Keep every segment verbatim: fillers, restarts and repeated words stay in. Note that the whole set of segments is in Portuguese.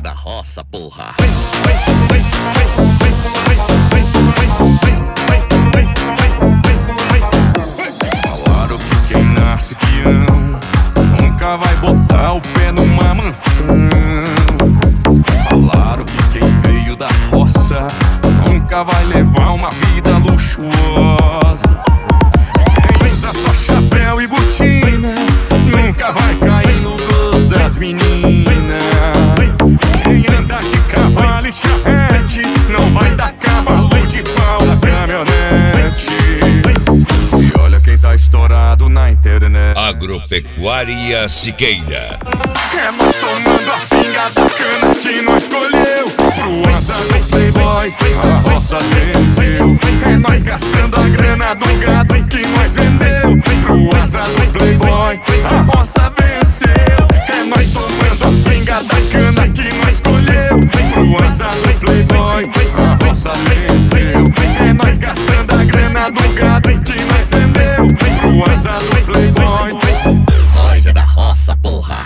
da roça, porra. Falaram que quem nasce peão nunca vai botar o pé numa mansão. Falaram que quem veio da roça nunca vai levar uma vida luxuosa. Quem usa só chapéu e botina nunca vai cair no gosto das meninas. Quem anda de cavalo e charrete não vai dar cavalo de pau na caminhonete. E olha quem tá estourado na internet. Agropecuária Siqueira. É nós tomando a pinga da cana que nós escolheu. Pro asa do playboy, a roça venceu. É nós gastando a grana do gado que nós vendeu. Pro asa do playboy, a roça venceu. É nós tomando a pinga da cana que nós escolheu. Pro asa do playboy, a roça venceu. É nós gastando a grana do gado que nós vendeu. Pro asa do playboy. Nós é da roça, porra.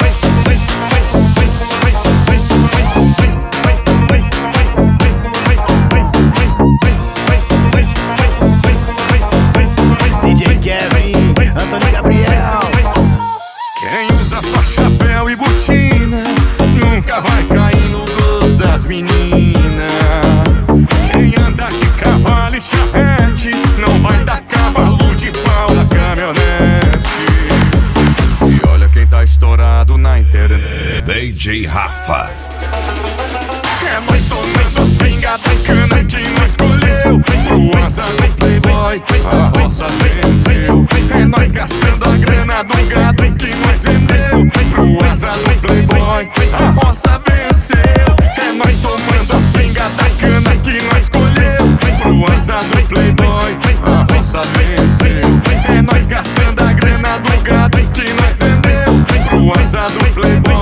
D J Kevin, Antônio Gabriel. Quem usa só chapéu e botina nunca vai cair no gosto das meninas. Quem anda de cavalo e charrete não vai dar cavalo de pau na caminhonete. E olha quem tá estourado na internet. D J Rafa. É nós tomando a pinga da cana que nós escolheu. Pro asa do playboy, a roça venceu. É nós gastando a grana do gado que nós vendeu. Pro asa do playboy, a roça venceu. É nós tomando a pinga da cana que nós escolheu. Pro asa do playboy, a roça venceu. É nós gastando a grana do gado que nós vendeu. Pro asa do playboy.